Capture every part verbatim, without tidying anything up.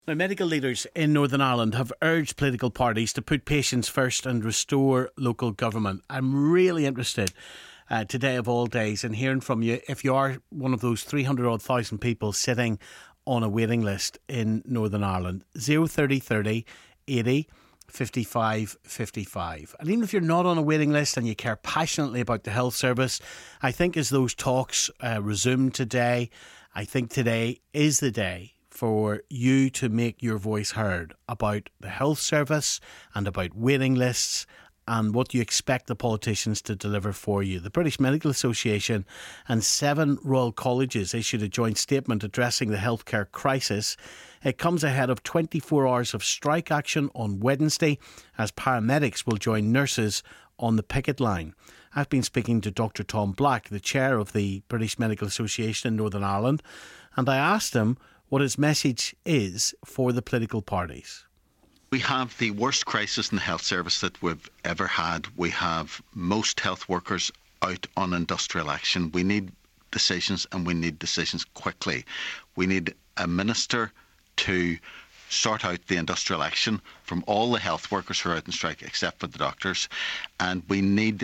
Now, medical leaders in Northern Ireland have urged political parties to put patients first and restore local government. I'm really interested uh, today of all days in hearing from you if you are one of those three hundred odd thousand people sitting on a waiting list in Northern Ireland. zero thirty thirty eighty fifty-five fifty-five. And even if you're not on a waiting list and you care passionately about the health service, I think as those talks uh, resume today, I think today is the day for you to make your voice heard about the health service and about waiting lists and what you expect the politicians to deliver for you. The British Medical Association and seven Royal Colleges issued a joint statement addressing the healthcare crisis. It comes ahead of twenty-four hours of strike action on Wednesday as paramedics will join nurses on the picket line. I've been speaking to Doctor Tom Black, the chair of the British Medical Association in Northern Ireland, and I asked him what his message is for the political parties. We have the worst crisis in the health service that we've ever had. We have most health workers out on industrial action. We need decisions, and we need decisions quickly. We need a minister to sort out the industrial action from all the health workers who are out on strike, except for the doctors. And we need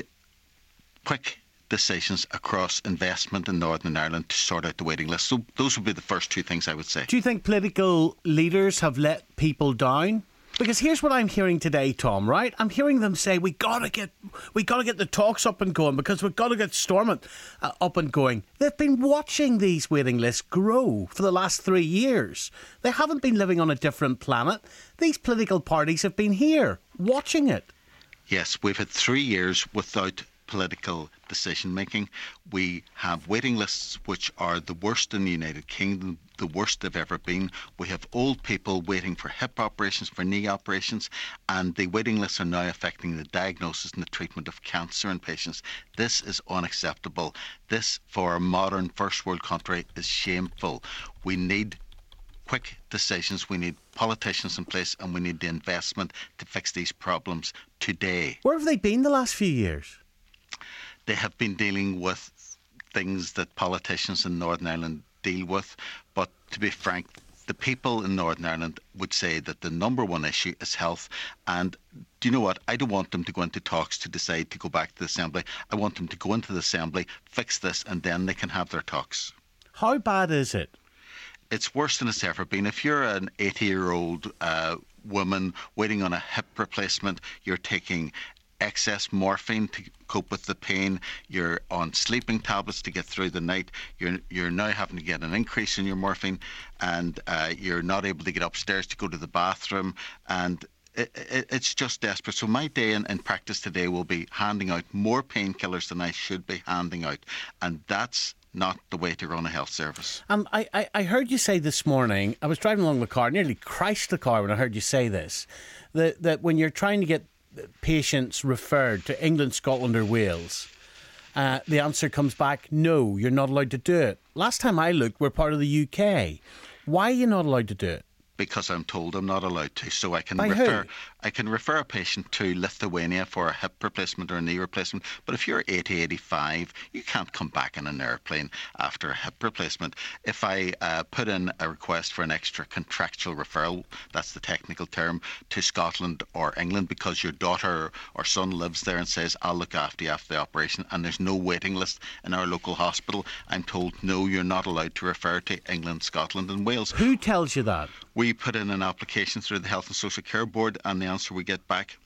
quick decisions across investment in Northern Ireland to sort out the waiting list. So those would be the first two things I would say. Do you think political leaders have let people down? Because here's what I'm hearing today, Tom, right? I'm hearing them say we gotta get we gotta get the talks up and going because we've got to get Stormont uh, up and going. They've been watching these waiting lists grow for the last three years. They haven't been living on a different planet. These political parties have been here watching it. Yes, we've had three years without political decision making. We have waiting lists which are the worst in the United Kingdom, the worst they've ever been. We have old people waiting for hip operations, for knee operations, and the waiting lists are now affecting the diagnosis and the treatment of cancer in patients. This is unacceptable. This, for a modern first world country, is shameful. We need quick decisions, we need politicians in place, and we need the investment to fix these problems today. Where have they been the last few years? They have been dealing with things that politicians in Northern Ireland deal with. But to be frank, the people in Northern Ireland would say that the number one issue is health. And do you know what? I don't want them to go into talks to decide to go back to the Assembly. I want them to go into the Assembly, fix this, and then they can have their talks. How bad is it? It's worse than it's ever been. If you're an eighty-year-old uh, woman waiting on a hip replacement, you're taking excess morphine to cope with the pain, you're on sleeping tablets to get through the night, you're you're now having to get an increase in your morphine, and uh, you're not able to get upstairs to go to the bathroom, and it, it, it's just desperate. So my day in, in practice today will be handing out more painkillers than I should be handing out, and that's not the way to run a health service. Um, I, I, I heard you say this morning, I was driving along the car, nearly crashed the car when I heard you say this, that, that when you're trying to get patients referred to England, Scotland or Wales, uh, the answer comes back, no, you're not allowed to do it. Last time I looked, we're part of the U K. Why are you not allowed to do it? Because I'm told I'm not allowed to. So I can By refer who? I can refer a patient to Lithuania for a hip replacement or a knee replacement. But if you're eighty, eighty-five, you can't come back in an airplane after a hip replacement. If I uh, put in a request for an extra contractual referral, that's the technical term, to Scotland or England because your daughter or son lives there and says, I'll look after you after the operation, and there's no waiting list in our local hospital, I'm told, no, you're not allowed to refer to England, Scotland and Wales. Who tells you that? We put in an application through the Health and Social Care Board, and the answer we get back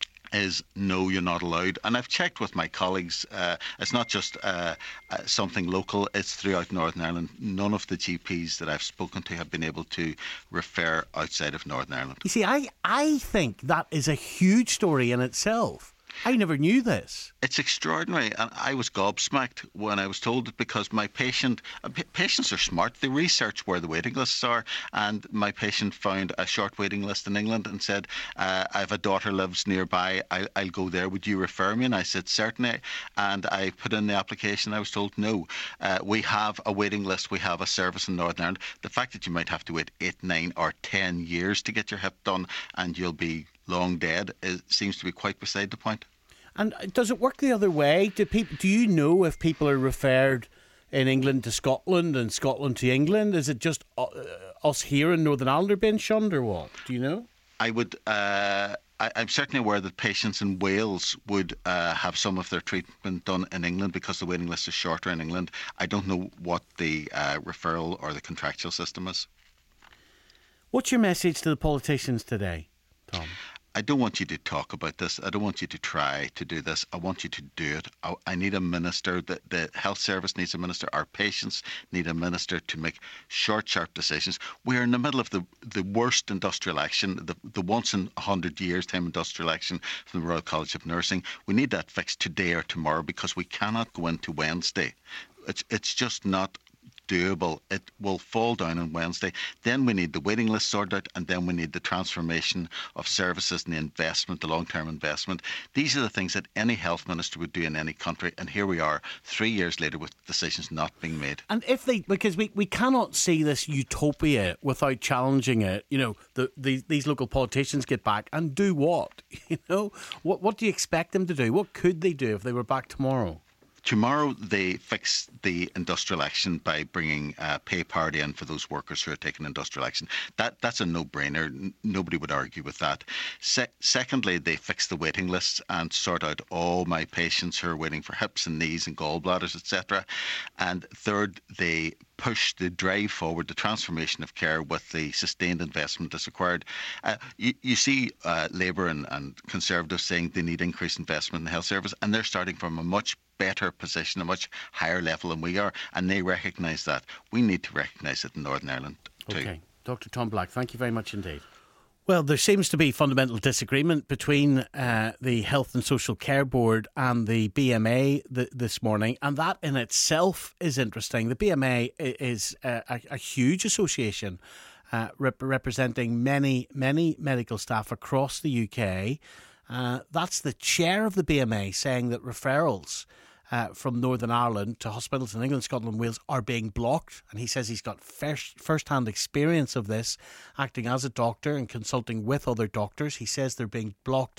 is no, you're not allowed. And I've checked with my colleagues. Uh, it's not just uh, uh, something local, it's throughout Northern Ireland. None of the G Ps that I've spoken to have been able to refer outside of Northern Ireland. You see, I, I think that is a huge story in itself. I never knew this. It's extraordinary, and I was gobsmacked when I was told it because my patient, uh, p- patients are smart, they research where the waiting lists are, and my patient found a short waiting list in England and said, uh, I have a daughter lives nearby, I'll, I'll go there, would you refer me? And I said, certainly, and I put in the application, I was told, no, uh, we have a waiting list, we have a service in Northern Ireland. The fact that you might have to wait eight, nine or ten years to get your hip done and you'll be long dead, it seems to be quite beside the point. And does it work the other way? Do people? Do you know if people are referred in England to Scotland and Scotland to England? Is it just uh, us here in Northern Ireland are being shunned or what? Do you know? I would. Uh, I, I'm certainly aware that patients in Wales would uh, have some of their treatment done in England because the waiting list is shorter in England. I don't know what the uh, referral or the contractual system is. What's your message to the politicians today, Tom? I don't want you to talk about this. I don't want you to try to do this. I want you to do it. I, I need a minister. The, the health service needs a minister. Our patients need a minister to make short, sharp decisions. We're in the middle of the, the worst industrial action, the, the once in a hundred years time industrial action from the Royal College of Nursing. We need that fixed today or tomorrow because we cannot go into Wednesday. It's, it's just not doable. It will fall down on Wednesday. Then we need the waiting list sorted out, and then we need the transformation of services and the investment, the long-term investment. These are the things that any health minister would do in any country, and here we are three years later with decisions not being made. And if they, because we, we cannot see this utopia without challenging it. You know, the, the these local politicians get back and do what? You know, what what do you expect them to do? What could they do if they were back tomorrow? Tomorrow they fix the industrial action by bringing uh, pay parity in for those workers who are taking industrial action. That That's a no-brainer. N- nobody would argue with that. Se- secondly, they fix the waiting lists and sort out all my patients who are waiting for hips and knees and gallbladders, et cetera. And third, they push the drive forward, the transformation of care with the sustained investment that's required. Uh, you, you see uh, Labour and, and Conservatives saying they need increased investment in the health service, and they're starting from a much better position, a much higher level than we are, and they recognise that. We need to recognise it in Northern Ireland too. Okay. Doctor Tom Black, thank you very much indeed. Well, there seems to be fundamental disagreement between uh, the Health and Social Care Board and the B M A th- this morning, and that in itself is interesting. The B M A is a, a, a huge association uh, rep- representing many, many medical staff across the U K. Uh, that's the chair of the B M A saying that referrals Uh, from Northern Ireland to hospitals in England, Scotland and Wales are being blocked, and he says he's got first, first-hand experience of this, acting as a doctor and consulting with other doctors. He says they're being blocked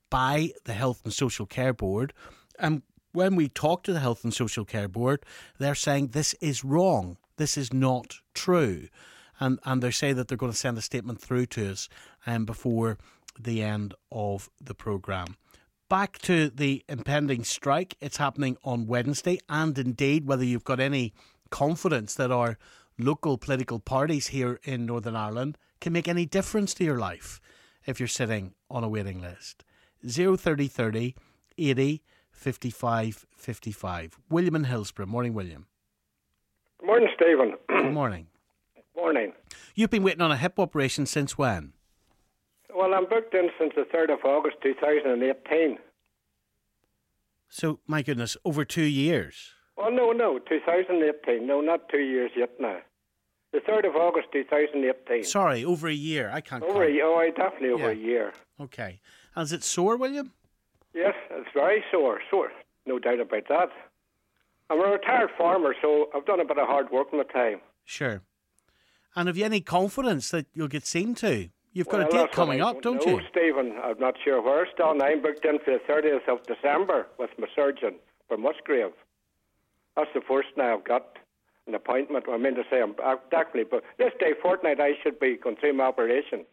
by the Health and Social Care Board, and when we talk to the Health and Social Care Board, they're saying this is wrong, this is not true, and and they say that they're going to send a statement through to us um, before the end of the programme. Back to the impending strike. It's happening on Wednesday, and indeed whether you've got any confidence that our local political parties here in Northern Ireland can make any difference to your life if you're sitting on a waiting list. zero thirty thirty eighty fifty-five fifty-five. William in Hillsborough. Morning, William. Good morning, Stephen. Good morning. Morning. You've been waiting on a hip operation since when? Well, I'm booked in since the third of August two thousand eighteen. So, my goodness, over two years. Oh, no, no, two thousand eighteen. No, not two years yet now. The third of August two thousand eighteen. Sorry, over a year. I can't Over count. a, oh, definitely over Yeah. a year. Okay. And is it sore, William? Yes, it's very sore, sore. No doubt about that. I'm a retired farmer, so I've done a bit of hard work in my time. Sure. And have you any confidence that you'll get seen to? You've got Well, a date that's what coming I up, don't know, you? Stephen, I'm not sure where it's done. I'm booked in for the thirtieth of December with my surgeon for Musgrave. That's the first now I've got an appointment. I mean to say, I'm uh, definitely, but this day fortnight I should be going through my operation.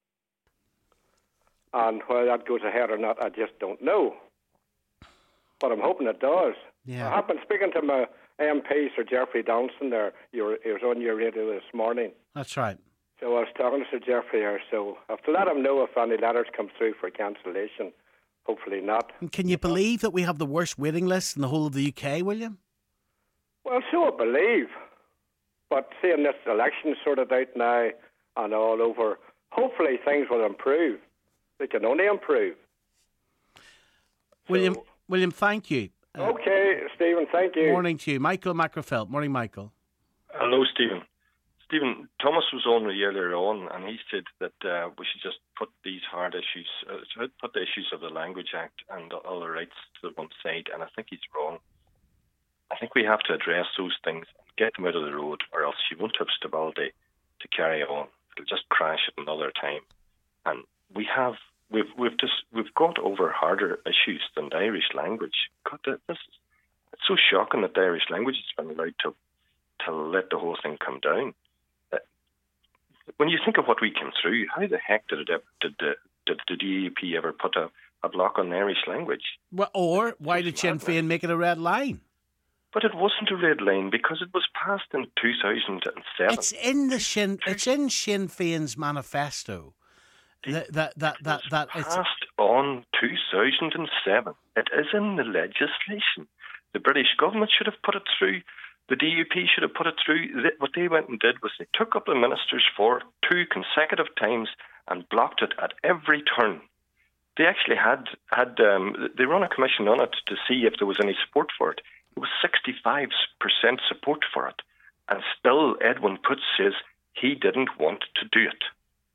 And whether that goes ahead or not, I just don't know. But I'm hoping it does. Yeah. I have been speaking to my M P, Sir Geoffrey Donaldson there. You were, he was on your radio this morning. That's right. So I was talking to Sir Geoffrey here, so I have to let him know if any letters come through for cancellation. Hopefully not. And can you believe that we have the worst waiting list in the whole of the U K, William? Well, so I believe. But seeing this election sorted out now and all over, hopefully things will improve. They can only improve. William, So- William, thank you. Uh, Okay, Stephen, thank you. Morning to you. Michael Macrofelt. Morning, Michael. Hello, Stephen. Stephen, Thomas was on earlier on, and he said that uh, we should just put these hard issues, uh, put the issues of the Language Act and other rights to one side, and I think he's wrong. I think we have to address those things, get them out of the road, or else you won't have stability to carry on. It'll just crash at another time. And we have, we've we've just we've got over harder issues than the Irish language. God, this is, it's it's so shocking that the Irish language has been allowed to to let the whole thing come down. Uh, when you think of what we came through, how the heck did it ever, did the did the D U P ever put a, a block on the Irish language? Well, or why did Sinn Féin make it a red line? But it wasn't a red line because it was passed in two thousand seven. It's in the Sinn. It's in Sinn Féin's manifesto. That that that that, that it was it's passed on two thousand seven. It is in the legislation. The British government should have put it through. The D U P should have put it through. What they went and did was they took up the ministers for two consecutive times and blocked it at every turn. They actually had had um, they run a commission on it to see if there was any support for it. It was sixty-five percent support for it, and still Edwin Poots says he didn't want to do it.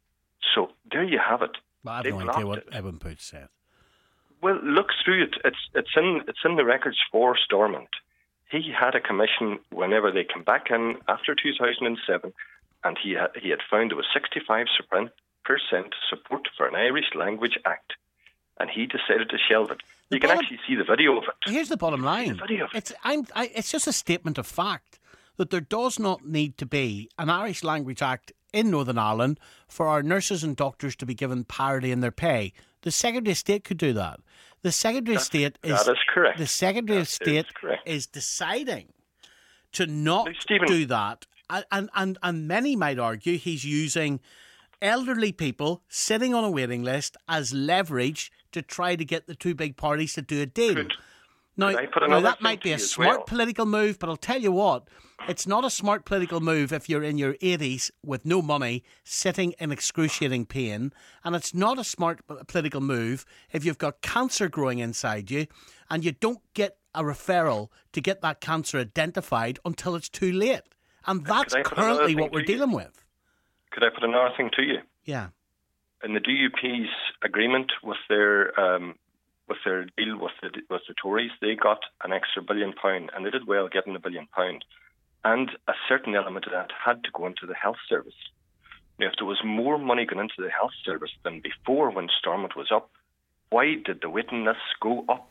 So there you have it. Well, I have They no idea blocked what it. Edwin Poots said. Well, look through it. It's it's in it's in the records for Stormont. He had a commission whenever they came back in after two thousand seven, and he had, he had found there was sixty-five percent support for an Irish Language Act, and he decided to shelve it. The You can bottom- actually see the video of it. Here's the bottom line. video of it. It's I'm I, it's just a statement of fact that there does not need to be an Irish Language Act in Northern Ireland for our nurses and doctors to be given parity in their pay. The Secretary of State could do that. The Secretary of State is that is correct. The Secretary of That State is correct. is deciding to not Now, Stephen- do that, and, and and and many might argue he's using elderly people sitting on a waiting list as leverage to try to get the two big parties to do a deal. Could- Now, could I put now another that thing might to be you a as smart well? political move, but I'll tell you what, it's not a smart political move if you're in your eighties with no money, sitting in excruciating pain, and it's not a smart p- political move if you've got cancer growing inside you and you don't get a referral to get that cancer identified until it's too late. And that's I put another currently thing what we're to you? dealing with. Could I put another thing to you? Yeah. In the D U P's agreement with their um, with their deal with the with the Tories, they got an extra billion pound, and they did well getting a billion pound. And a certain element of that had to go into the health service. Now, if there was more money going into the health service than before when Stormont was up, why did the waiting lists go up?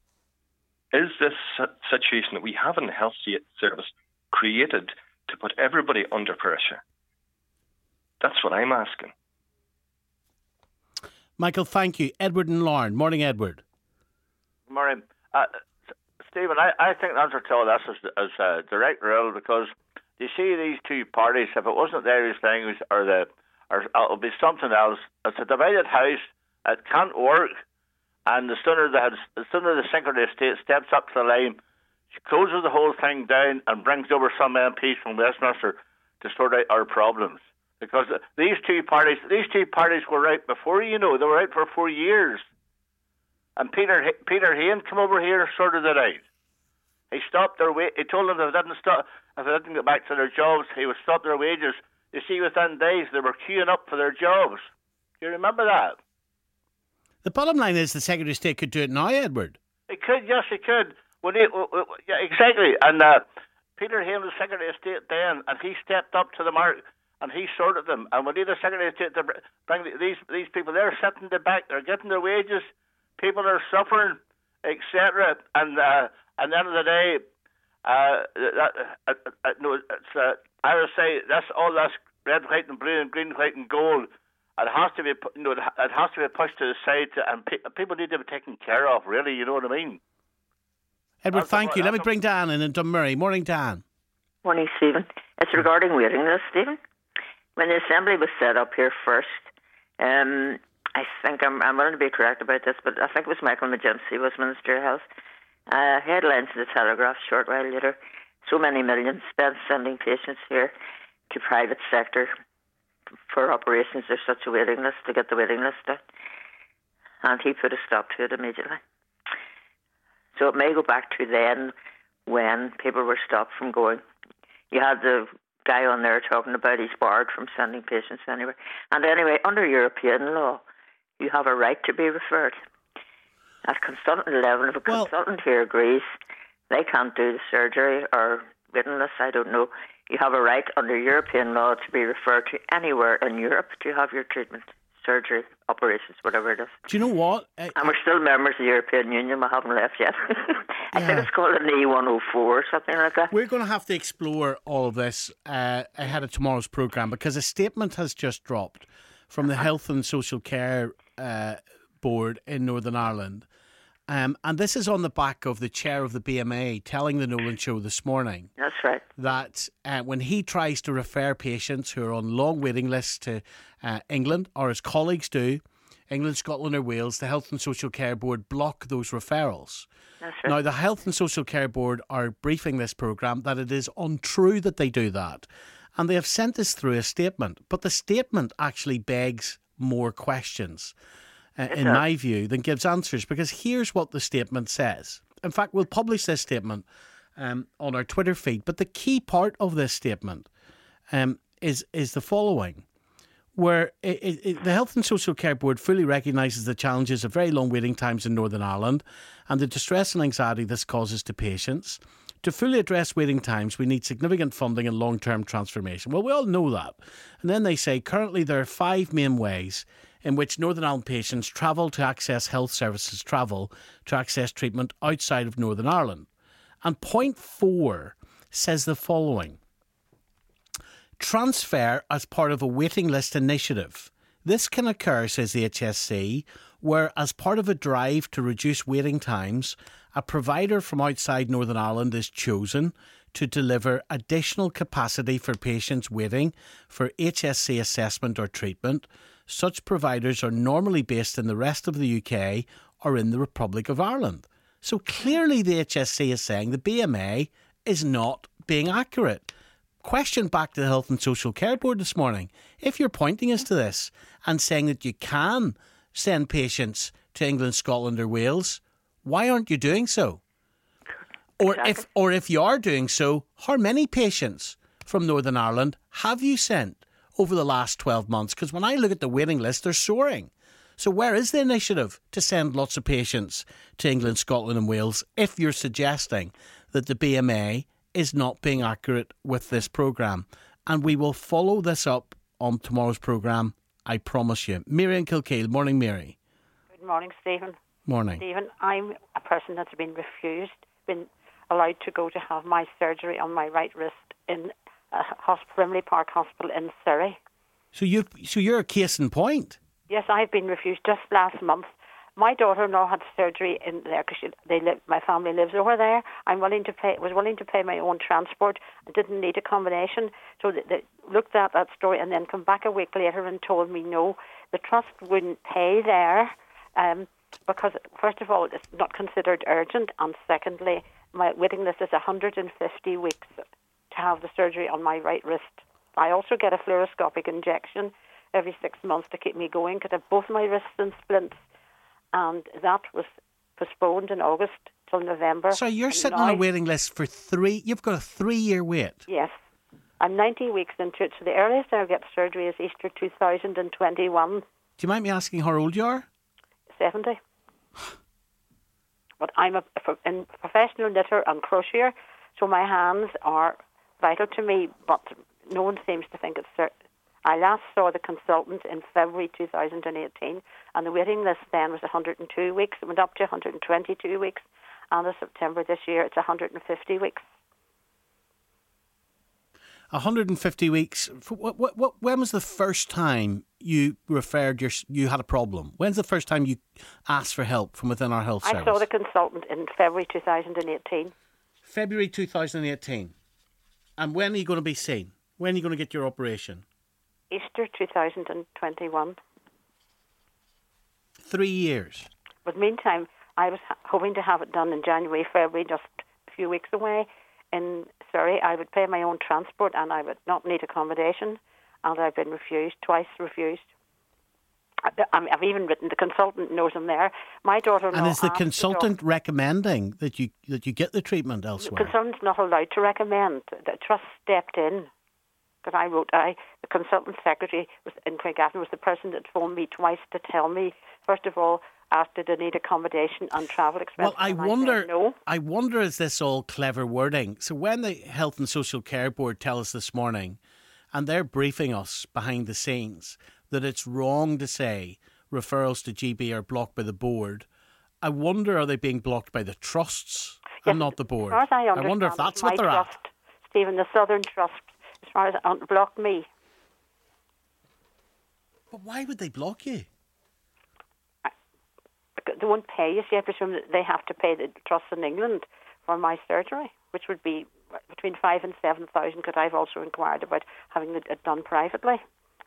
Is this si- situation that we have in the health service created to put everybody under pressure? That's what I'm asking. Michael, thank you. Edward and Lauren. Morning, Edward. Morning. Uh, Stephen, I, I think the answer to all this is, is uh, direct rule, because you see these two parties, if it wasn't the Irish language or the, or it'll be something else, it's a divided house, it can't work, and the sooner the, the sooner the Secretary of State steps up to the line, she closes the whole thing down and brings over some M Ps from Westminster to sort out our problems. Because these two parties, these two parties were out before, you know, they were out for four years. And Peter Peter Hain came over here and sorted it out. He stopped their wa- He told them if they didn't stop, if they didn't get back to their jobs, he would stop their wages. You see, within days they were queuing up for their jobs. Do you remember that? The bottom line is the Secretary of State could do it now, Edward. He could, yes, he could. Well, he, well, well, yeah, exactly. And uh, Peter Hain was Secretary of State then, and he stepped up to the mark. And he sorted them. And when either Secretary of State to bring these these people, they're sitting the back, they're getting their wages, people are suffering, et cetera. And uh, at the end of the day, uh, that, uh, uh, no, it's, uh, I would say that's all that's red, white, and blue, and green, white, and gold. It has to be, you know, it has to be pushed to the side, to, and pe- people need to be taken care of. Really, you know what I mean? Edward, That's thank a- you. Let me that's a- bring Dan in in Dunmurray. Morning, Dan. Morning, Stephen. It's regarding waiting lists, Stephen. When the Assembly was set up here first, um, I think I'm, I'm willing to be correct about this, but I think it was Michael McGinsey was Minister of Health. Uh, headlines in the Telegraph a short while later, so many millions spent sending patients here to private sector for operations. There's such a waiting list to get the waiting list out. And he put a stop to it immediately. So it may go back to then when people were stopped from going. You had the guy on there talking about he's barred from sending patients anywhere. And anyway, under European law, you have a right to be referred. At consultant level, if a Well- consultant here agrees they can't do the surgery or waiting list, I don't know, you have a right under European law to be referred to anywhere in Europe to have your treatment. surgery, operations, whatever it is. Do you know what? I, and we're still members of the European Union. We haven't left yet. I Yeah. think it's called an E one oh four or something like that. We're going to have to explore all of this uh, ahead of tomorrow's programme, because a statement has just dropped from the Health and Social Care uh, Board in Northern Ireland. Um, and this is on the back of the chair of the B M A telling the Nolan Show this morning That's right. that uh, when he tries to refer patients who are on long waiting lists to uh, England, or his colleagues do, England, Scotland or Wales, the Health and Social Care Board block those referrals. That's right. Now, the Health and Social Care Board are briefing this programme that it is untrue that they do that. And they have sent us through a statement. But the statement actually begs more questions, uh, in does. my view, than gives answers. Because here's what the statement says. In fact, we'll publish this statement um, on our Twitter feed. But the key part of this statement um, is, is the following. Where it, it, the Health and Social Care Board fully recognises the challenges of very long waiting times in Northern Ireland and the distress and anxiety this causes to patients. To fully address waiting times, we need significant funding and long-term transformation. Well, we all know that. And then they say, currently there are five main ways in which Northern Ireland patients travel to access health services, travel to access treatment outside of Northern Ireland. And point four says the following. Transfer as part of a waiting list initiative. This can occur, says the H S C, where as part of a drive to reduce waiting times, a provider from outside Northern Ireland is chosen to deliver additional capacity for patients waiting for H S C assessment or treatment. Such providers are normally based in the rest of the U K or in the Republic of Ireland. So clearly the H S C is saying the B M A is not being accurate. Question back to the Health and Social Care Board this morning. If you're pointing us to this and saying that you can send patients to England, Scotland or Wales, why aren't you doing so? Or Exactly. if or if you are doing so, how many patients from Northern Ireland have you sent over the last twelve months? Because when I look at the waiting list, they're soaring. So where is the initiative to send lots of patients to England, Scotland and Wales if you're suggesting that the B M A is not being accurate with this programme? And we will follow this up on tomorrow's programme, I promise you. Mary in Kilkeel. Morning, Mary. Good morning, Stephen. Morning. Stephen, I'm a person that's been refused, been allowed to go to have my surgery on my right wrist in a hospital, Brimley Park Hospital in Surrey. So you, so you're a case in point. Yes, I've been refused just last month. My daughter-in-law had surgery in there because they live. My family lives over there. I'm willing to pay. Was willing to pay my own transport. I didn't need a combination. So they, they looked at that story and then come back a week later and told me no, the trust wouldn't pay there um, because first of all it's not considered urgent, and secondly my waiting list is one hundred fifty weeks to have the surgery on my right wrist. I also get a fluoroscopic injection every six months to keep me going because I have both my wrists in splints. And that was postponed in August till November. So you're and sitting now, on a waiting list for three, you've got a three-year wait. Yes. I'm ninety weeks into it, so the earliest I'll get surgery is Easter two thousand twenty-one. Do you mind me asking how old you are? seventy. But I'm a, a, a professional knitter and crocheter, so my hands are vital to me, but no one seems to think it's certain. I last saw the consultant in February two thousand eighteen, and the waiting list then was one hundred two weeks. It went up to one hundred twenty-two weeks, and in September this year it's one hundred fifty weeks. one hundred fifty weeks. What, what, what, when was the first time you referred your you had a problem? When's the first time you asked for help from within our health service? I saw the consultant in February two thousand eighteen. February two thousand eighteen. And when are you going to be seen? When are you going to get your operation? Easter two thousand twenty-one. Three years. But meantime, I was ha- hoping to have it done in January, February, just a few weeks away. In Surrey, I would pay my own transport and I would not need accommodation. And I've been refused, twice refused. I, I've even written, the consultant knows I'm there. My daughter-in-law. And is the asked consultant the recommending that you that you get the treatment elsewhere? The consultant's not allowed to recommend. The trust stepped in. Because I wrote, I the consultant secretary was in Craigavon was the person that phoned me twice to tell me, first of all, asked did I need accommodation and travel expenses. Well, I and wonder. I said no. I wonder is this all clever wording? So when the Health and Social Care Board tell us this morning, and they're briefing us behind the scenes, that it's wrong to say referrals to G B are blocked by the board. I wonder, are they being blocked by the trusts yes, and not the board? As far as I, I wonder if that's what they're trust, at. Stephen, the Southern Trust, as far as it blocked me. But why would they block you? They won't pay you. See, I presume that they have to pay the trust in England for my surgery, which would be between five and seven thousand. Because I've also inquired about having it done privately.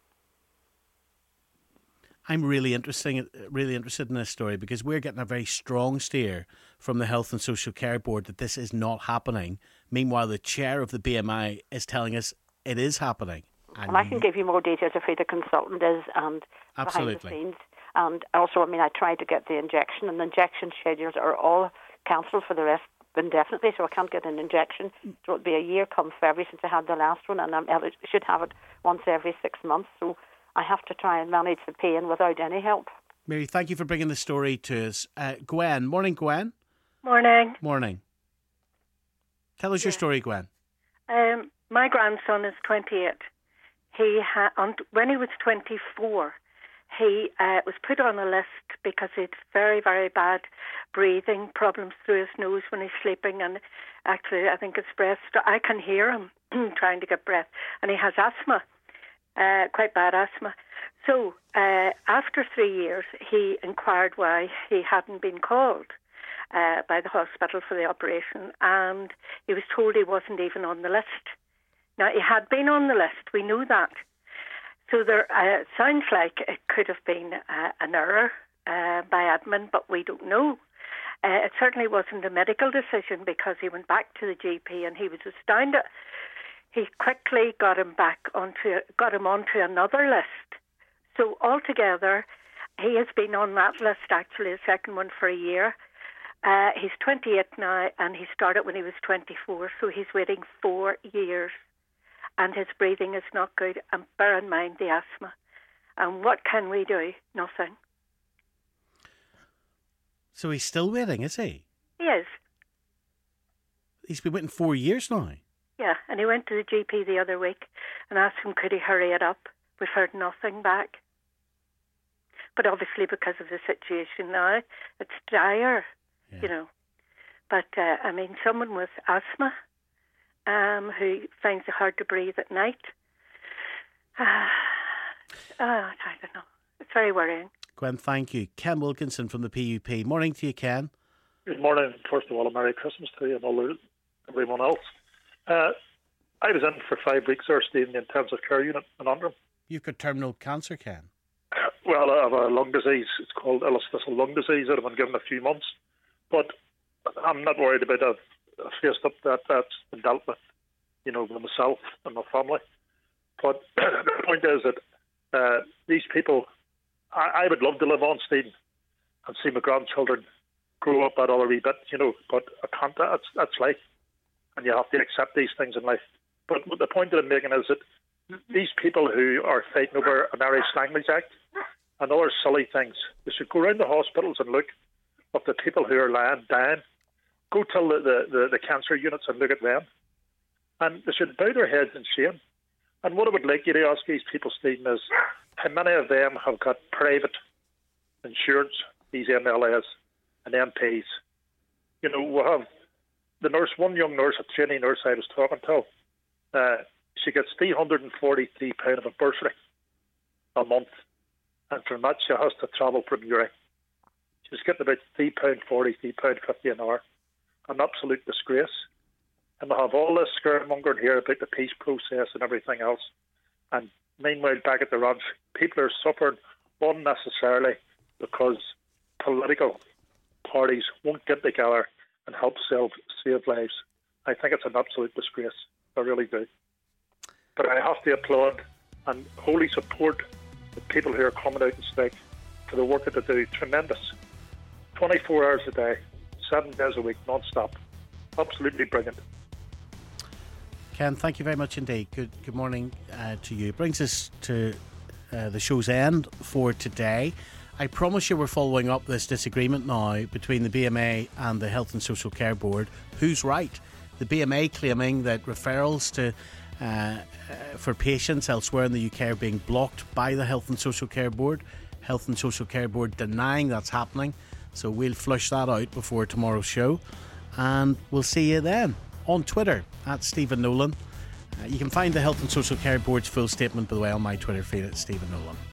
I'm really interesting, really interested in this story because we're getting a very strong steer from the Health and Social Care Board that this is not happening. Meanwhile, the chair of the B M I is telling us it is happening. And, and I can give you more details of who the consultant is and absolutely. behind the scenes. And also, I mean, I tried to get the injection, and the injection schedules are all cancelled for the rest indefinitely, so I can't get an injection. So it'll be a year come February since I had the last one, and I should have it once every six months. So I have to try and manage the pain without any help. Mary, thank you for bringing the story to us. Uh, Gwen, morning, Gwen. Morning. Morning. Tell us yeah. your story, Gwen. Um, my grandson is twenty-eight. He ha- on, when he was twenty-four, he uh, was put on a list because he had very, very bad breathing problems through his nose when he's sleeping, and actually, I think his breath. I can hear him trying to get breath, and he has asthma. Uh, quite bad asthma. So uh, after three years, he inquired why he hadn't been called uh, by the hospital for the operation, and he was told he wasn't even on the list. Now, he had been on the list. We knew that. So there uh, sounds like it could have been uh, an error uh, by admin, but we don't know. Uh, it certainly wasn't a medical decision because he went back to the G P and he was astounded. He quickly got him back onto got him onto another list. So altogether, he has been on that list, actually, the second one for a year. Uh, he's twenty-eight now, and he started when he was twenty-four, so he's waiting four years. And his breathing is not good, and bear in mind the asthma. And what can we do? Nothing. So he's still waiting, is he? He is. He's been waiting four years now. Yeah, and he went to the G P the other week and asked him could he hurry it up. We've heard nothing back. But obviously because of the situation now, it's dire, yeah. you know. But, uh, I mean, someone with asthma um, who finds it hard to breathe at night, uh, uh, I don't know. It's very worrying. Gwen, thank you. Ken Wilkinson from the P U P. Morning to you, Ken. Good morning. First of all, a Merry Christmas to you and all everyone else. Uh, I was in for five weeks there, staying in the intensive care unit in Antrim. You've got terminal cancer, Ken. Well, I have a lung disease. It's called interstitial lung disease. I've been given a few months. But I'm not worried about it. I've faced up that. That's been dealt with, you know, with myself and my family. But the point is that uh, these people, I, I would love to live on, Stephen, and see my grandchildren grow up that other wee bit, you know, but I can't. That's, that's life. And you have to accept these things in life. But the point that I'm making is that these people who are fighting over an Irish Language Act and other silly things, they should go around the hospitals and look at the people who are lying, dying. Go to the, the, the, the cancer units and look at them. And they should bow their heads in shame. And what I would like you to ask these people, Stephen, is how many of them have got private insurance, these M L As and M Ps? You know, we have the nurse, one young nurse, a trainee nurse I was talking to, uh, she gets three hundred forty-three pounds of a bursary a month. And from that, she has to travel from Uri. She's getting about three pounds forty, three pounds fifty an hour. An absolute disgrace. And we have all this scaremongering here about the peace process and everything else. And meanwhile, back at the ranch, people are suffering unnecessarily because political parties won't get together and help save, save lives. I think it's an absolute disgrace. I really do. But I have to applaud and wholly support the people who are coming out and strike for the work that they do. Tremendous. twenty-four hours a day, seven days a week, non-stop. Absolutely brilliant. Ken, thank you very much indeed. Good good morning uh, to you. Brings us to uh, the show's end for today. I promise you we're following up this disagreement now between the B M A and the Health and Social Care Board. Who's right? The B M A claiming that referrals to uh, uh, for patients elsewhere in the U K are being blocked by the Health and Social Care Board. Health and Social Care Board denying that's happening. So we'll flush that out before tomorrow's show. And we'll see you then on Twitter at Stephen Nolan. Uh, you can find the Health and Social Care Board's full statement, by the way, on my Twitter feed at Stephen Nolan.